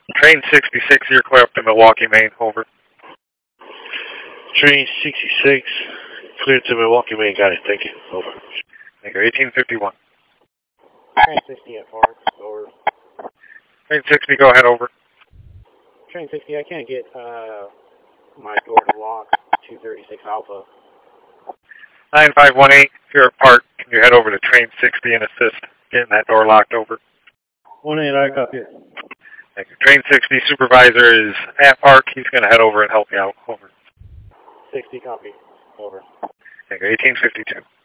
Train 66, you're clear up to Milwaukee, Maine. Over. Train 66, clear to Milwaukee, Maine. Got it. Thank you. Over. Thank you. 1851. Train 60 at Forks. Over. Train 60, go ahead. Over. Train 60, I can't get my door to lock. 236 Alpha. 9518, if you're apart, can you head over to train 60 and assist getting that door locked? Over. 1-8, I copy it. Thank you. Train 60 supervisor is at park. He's going to head over and help you out. Over. 60 copy. Over. Thank you. 1852.